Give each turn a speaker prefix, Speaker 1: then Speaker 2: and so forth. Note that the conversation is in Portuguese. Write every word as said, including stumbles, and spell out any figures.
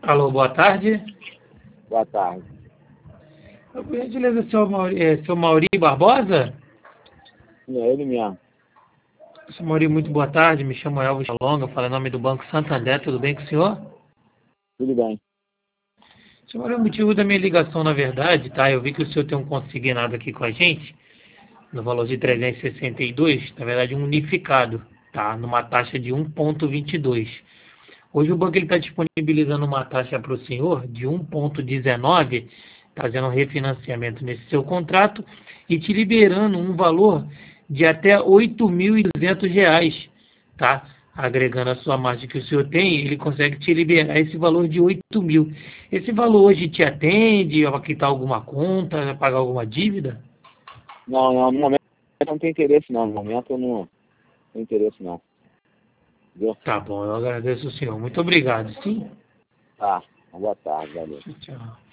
Speaker 1: Alô, boa tarde.
Speaker 2: Boa tarde.
Speaker 1: Por gentileza, seu Mauri, é, seu Mauri Barbosa?
Speaker 2: Sim, é ele mesmo.
Speaker 1: Seu Mauri, muito boa tarde. Me chamo Elvis Longa, falo em nome do Banco Santander. Tudo bem com o senhor?
Speaker 2: Tudo bem.
Speaker 1: Seu Mauri, o motivo da minha ligação, na verdade, tá? Eu vi que o senhor tem um consignado aqui com a gente, no valor de trezentos e sessenta e dois, na verdade um unificado, tá? Numa taxa de um vírgula vinte e dois. Hoje o banco está disponibilizando uma taxa para o senhor de um vírgula dezenove, fazendo um refinanciamento nesse seu contrato e te liberando um valor de até oito mil e duzentos reais, tá? Agregando a sua margem que o senhor tem, ele consegue te liberar esse valor de oito mil. Esse valor hoje te atende a quitar alguma conta, a pagar alguma dívida?
Speaker 2: Não, não, no momento eu não tenho interesse não. No momento eu não tenho interesse não. Entendeu?
Speaker 1: Tá bom, eu agradeço o senhor. Muito obrigado, sim?
Speaker 2: Tá. Boa tarde, valeu.
Speaker 1: Tchau.